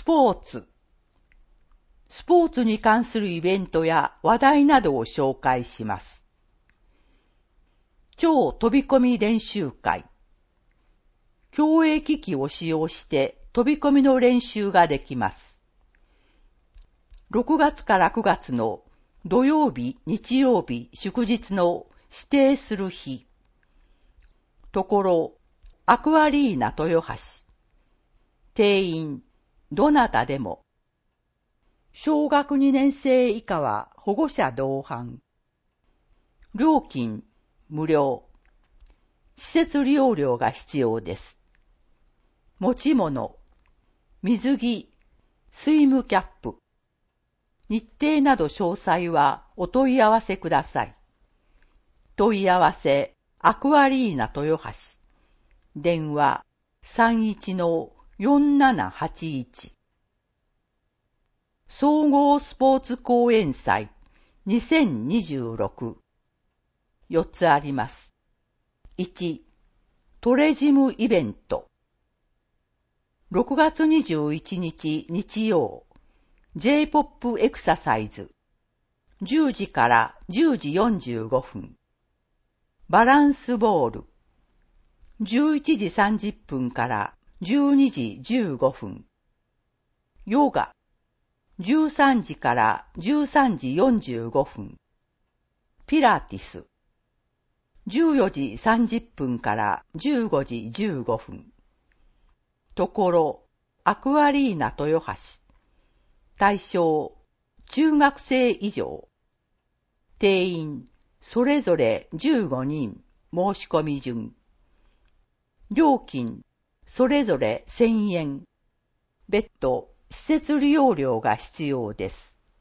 スポーツ。スポーツに関するイベントや話題などを紹介します。超飛び込み練習会。競泳機器を使用して飛び込みの練習ができます。6月から9月の土曜日、日曜日、祝日の指定する日。ところ、アクアリーナ豊橋。定員、どなたでも。小学2年生以下は保護者同伴。料金、無料。施設利用料が必要です。持ち物、水着、スイムキャップ。日程など詳細はお問い合わせください。問い合わせ、アクアリーナ豊橋。電話、31-4781。総合スポーツ講演祭2026。4つあります。1、トレジムイベント。6月21日日曜、J-POP エクササイズ。10時から10時45分。バランスボール。11時30分から12時15分。ヨガ。13時から13時45分。ピラティス。14時30分から15時15分。ところ、アクアリーナ豊橋。対象、中学生以上。定員、それぞれ15人、申し込み順。料金、それぞれ1000円。別途、施設利用料が必要です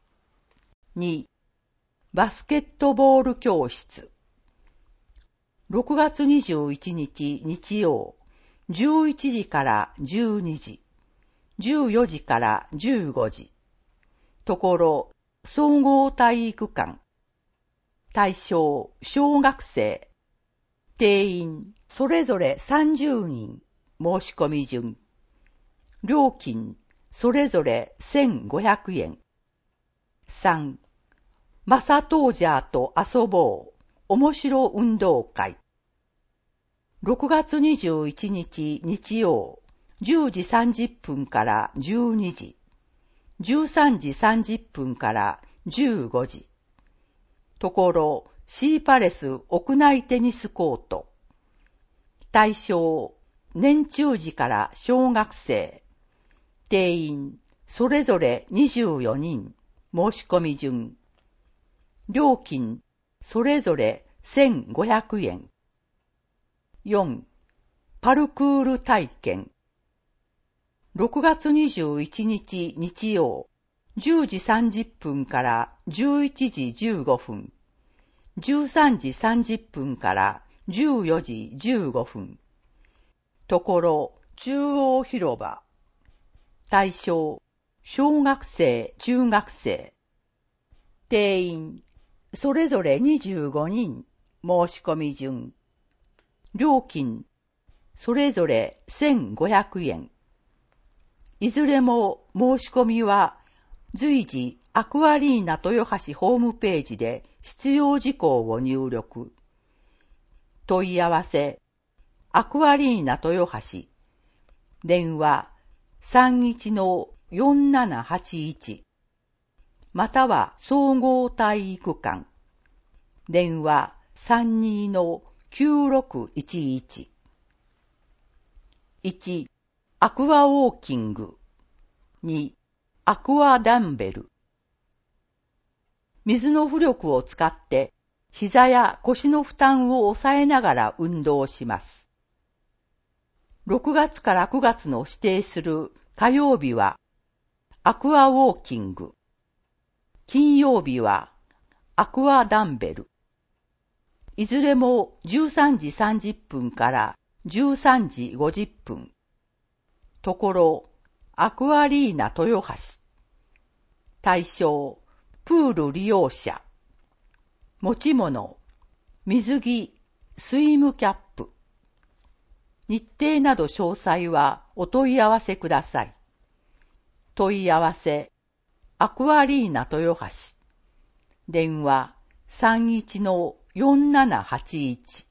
。2、バスケットボール教室。6月21日日曜、11時から12時、14時から15時。ところ、総合体育館。対象、小学生。定員、それぞれ30人。申し込み順。料金、それぞれ1500円。3、マサトージャーと遊ぼう。面白運動会。6月21日日曜、10時30分から12時、13時30分から15時。ところ、シーパレス屋内テニスコート。対象、年中児から小学生。定員、それぞれ24人。申し込み順。料金、それぞれ1500円。4、パルクール体験。6月21日日曜、10時30分から11時15分、13時30分から14時15分。ところ、中央広場。対象、小学生、中学生。定員、それぞれ25人。申し込み順。料金、それぞれ1500円。いずれも申し込みは随時アクアリーナ豊橋ホームページで必要事項を入力。問い合わせ、アクアリーナ豊橋。電話31-4781。または総合体育館。電話32-9611。1、アクアウォーキング。2、アクアダンベル。水の浮力を使って膝や腰の負担を抑えながら運動します。6月から9月の指定する火曜日はアクアウォーキング。金曜日はアクアダンベル。いずれも13時30分から13時50分。ところ、アクアリーナ豊橋。対象、プール利用者。持ち物、水着、スイムキャップ。日程など詳細はお問い合わせください。 問い合わせ、アクアリーナ豊橋。電話、31-4781。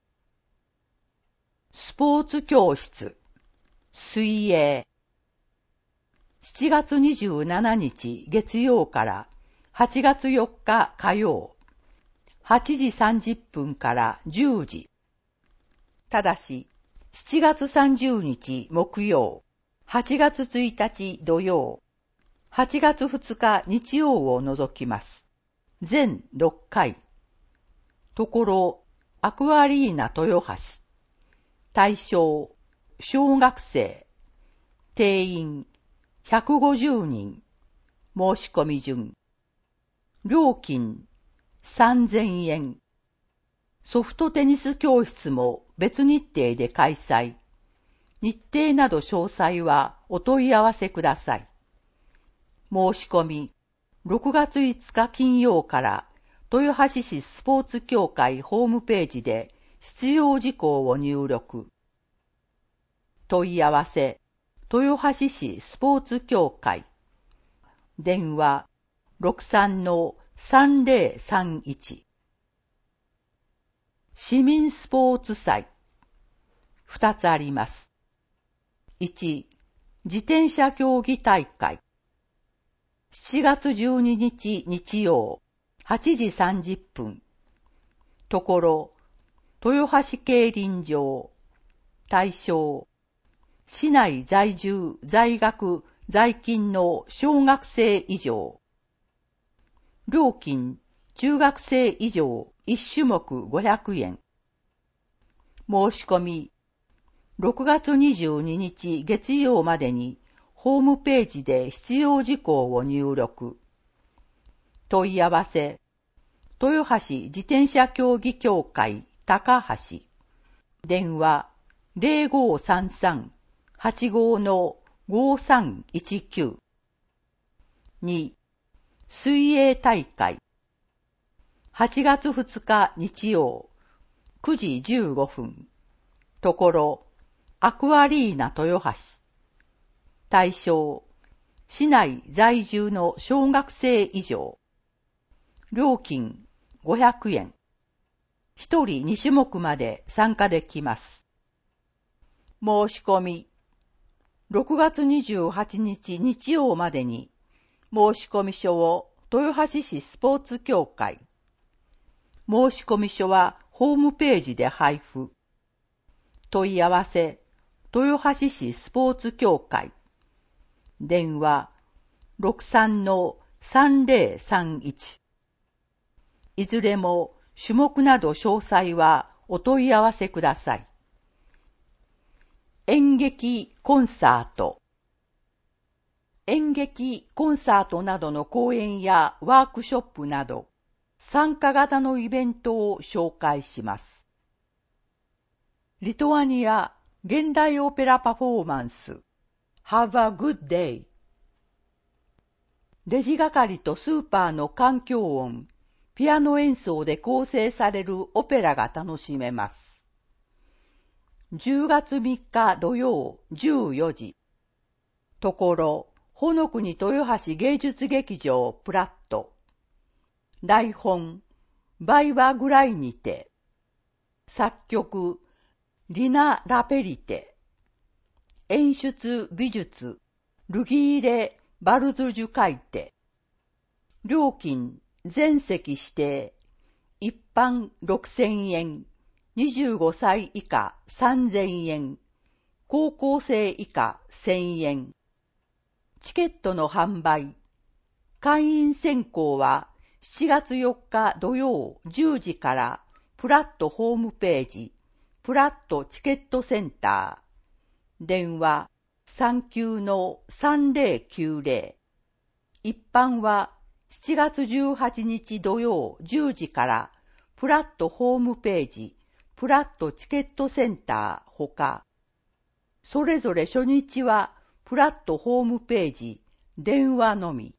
スポーツ教室、水泳。7月27日月曜から8月4日火曜、8時30分から10時。ただし、7月30日木曜、8月1日土曜、8月2日日曜を除きます。全6回。ところ、アクアリーナ豊橋。対象、小学生。定員、150人。申し込み順。料金、3000円。ソフトテニス教室も別日程で開催。日程など詳細はお問い合わせください。申し込み、6月5日金曜から豊橋市スポーツ協会ホームページで必要事項を入力。問い合わせ、豊橋市スポーツ協会。電話、63-3031。市民スポーツ祭。2つあります。1、自転車競技大会。7月12日日曜、8時30分。ところ、豊橋競輪場。対象、市内在住、在学、在勤の小学生以上。料金、中学生以上、1種目500円。申し込み、6月22日月曜までに、ホームページで必要事項を入力。問い合わせ、豊橋自転車競技協会高橋。電話、0533-85-5319。2、水泳大会。8月2日日曜、9時15分。ところ、アクアリーナ豊橋。対象、市内在住の小学生以上。料金、500円。1人2種目まで参加できます。申し込み。6月28日日曜までに、申込書を豊橋市スポーツ協会。申込書はホームページで配布。問い合わせ、豊橋市スポーツ協会。電話、63-3031。いずれも種目など詳細はお問い合わせください。演劇コンサート。演劇コンサートなどの講演やワークショップなど、参加型のイベントを紹介します。リトアニア現代オペラパフォーマンス Have a good day。 レジ係とスーパーの環境音、ピアノ演奏で構成されるオペラが楽しめます。10月3日土曜14時。ところ、ほのくに豊橋芸術劇場プラット。台本、バイバグライにて。作曲、リナ・ラペリテ。演出美術、ルギーレ・バルズジュカイテ。料金、全席指定。一般6000円。25歳以下3000円。高校生以下1000円。チケットの販売。会員選考は7月4日土曜10時からプラットホームページ、プラットチケットセンター。電話39-3090。一般は7月18日土曜10時からプラットホームページ、プラットチケットセンターほか、それぞれ初日はプラットホームページ、電話のみ。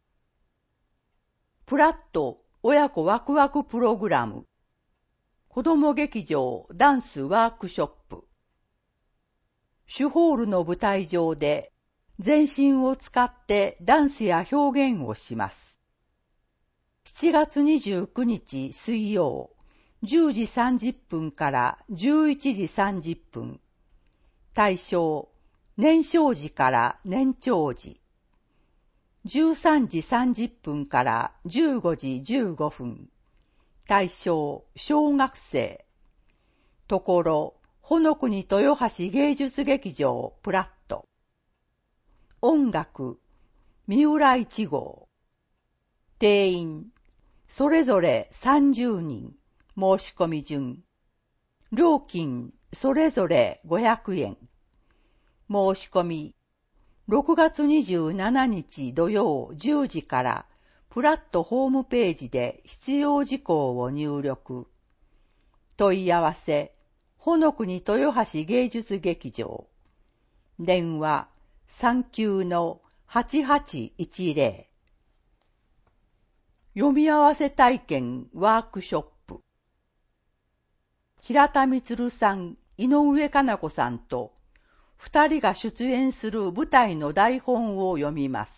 プラット親子ワクワクプログラム。子ども劇場ダンスワークショップ。シュホールの舞台上で全身を使ってダンスや表現をします。7月29日水曜、10時30分から11時30分。対象、年少時から年長時。13時30分から15時15分。対象、小学生。ところ、ほのくに豊橋芸術劇場プラット。音楽、三浦一号。定員、それぞれ30人。申し込み順。料金、それぞれ500円。申し込み、6月27日土曜10時からプラットホームページで必要事項を入力。問い合わせ、ほのくに豊橋芸術劇場。電話、39-8810。読み合わせ体験ワークショップ。平田充さん、井上かな子さんと、二人が出演する舞台の台本を読みます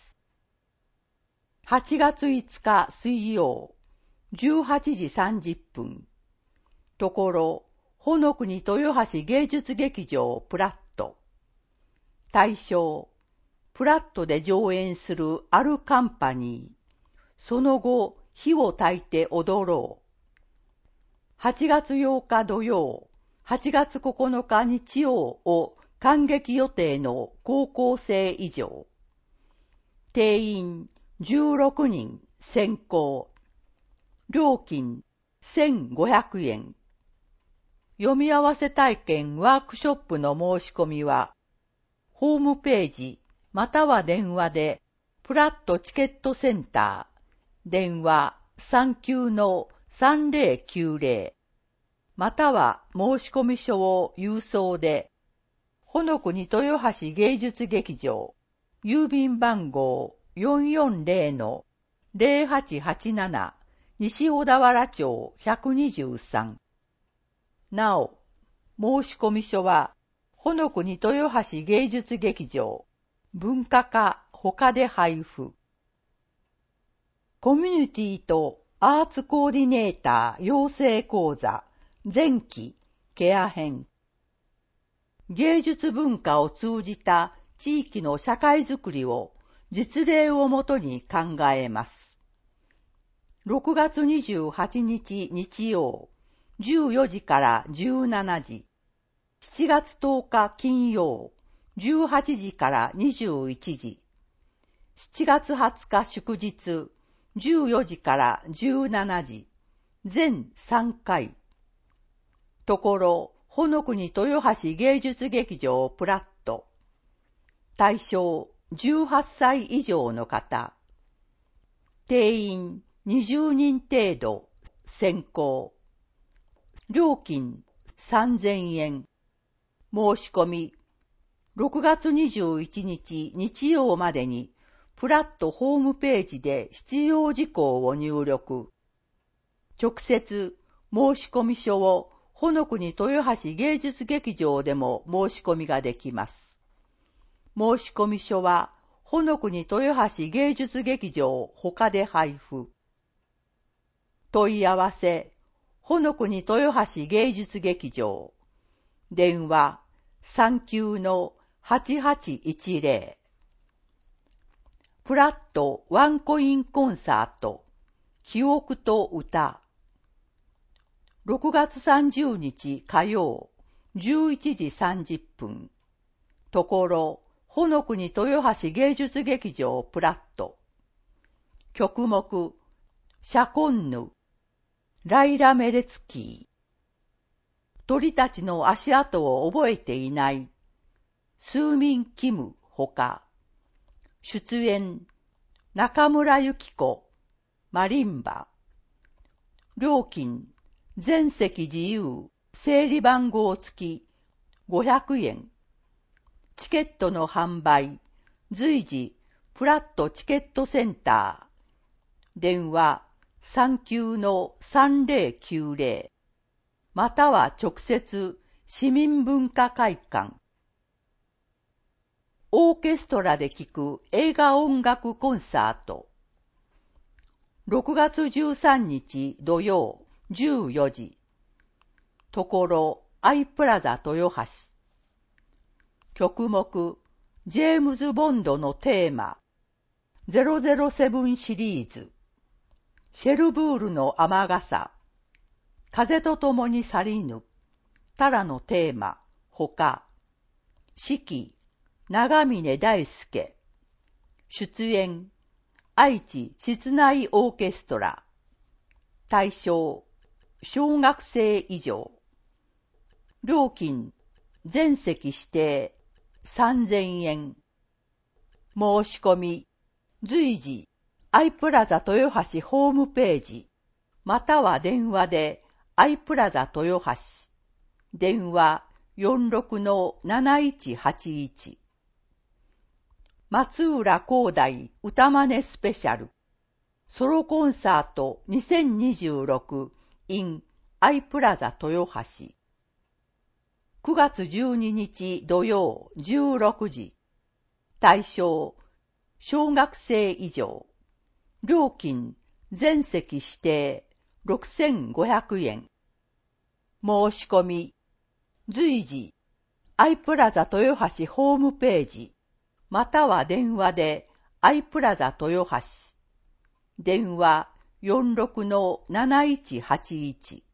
。8月5日水曜、18時30分。ところ、ほのくに豊橋芸術劇場プラット。対象、プラットで上演するあるカンパニー。その後、火を焚いて踊ろう。8月8日土曜、8月9日日曜を観劇予定の高校生以上。定員16人先行。料金1500円。読み合わせ体験ワークショップの申し込みは、ホームページまたは電話で、プラットチケットセンター、電話39-3090、または申し込み書を郵送で、ほのくに豊橋芸術劇場、郵便番号440-0887、西小田原町123。なお、申し込み書は、ほのくに豊橋芸術劇場、文化課他で配布。コミュニティとアーツコーディネーター養成講座、前期、ケア編。芸術文化を通じた地域の社会づくりを実例をもとに考えます。6月28日日曜、14時から17時。7月10日金曜、18時から21時。7月20日祝日、14時から17時。全3回。ところ、ほのくに豊橋芸術劇場プラット。対象18歳以上の方。定員20人程度。先行。料金3000円。申し込み。6月21日日曜までに、プラットホームページで必要事項を入力。直接、申し込み書をほのくに豊橋芸術劇場でも申し込みができます。申し込み書は、ほのくに豊橋芸術劇場他で配布。問い合わせ、ほのくに豊橋芸術劇場。電話39-8810。プラットワンコインコンサート。記憶と歌。6月30日火曜、11時30分。ところ、ほのくに豊橋芸術劇場プラット。曲目、シャコンヌ、ライラ・メレツキー。鳥たちの足跡を覚えていない、スーミン・キムほか。出演、中村ゆき子、マリンバ。料金、全席自由、整理番号付き、500円。チケットの販売、随時、プラットチケットセンター。電話、39-3090。または直接、市民文化会館。 オーケストラで聴く映画音楽コンサート。6月13日土曜14時。ところアイプラザ豊橋。曲目、ジェームズ・ボンドのテーマ。007シリーズ。シェルブールの雨傘。風とともに去りぬ。タラのテーマ、ほか。指揮、長峰大輔。出演、愛知室内オーケストラ。対象、小学生以上。料金、全席指定、3000円。申し込み、随時、アイプラザ豊橋ホームページ、または電話で、アイプラザ豊橋。電話46-7181。松浦光大歌真似スペシャル。ソロコンサート2026 in アイプラザ豊橋。9月12日土曜16時。対象、小学生以上。料金、全席指定、6500円。申し込み、随時、アイプラザ豊橋ホームページ、または電話で、アイプラザ豊橋。電話46-7181。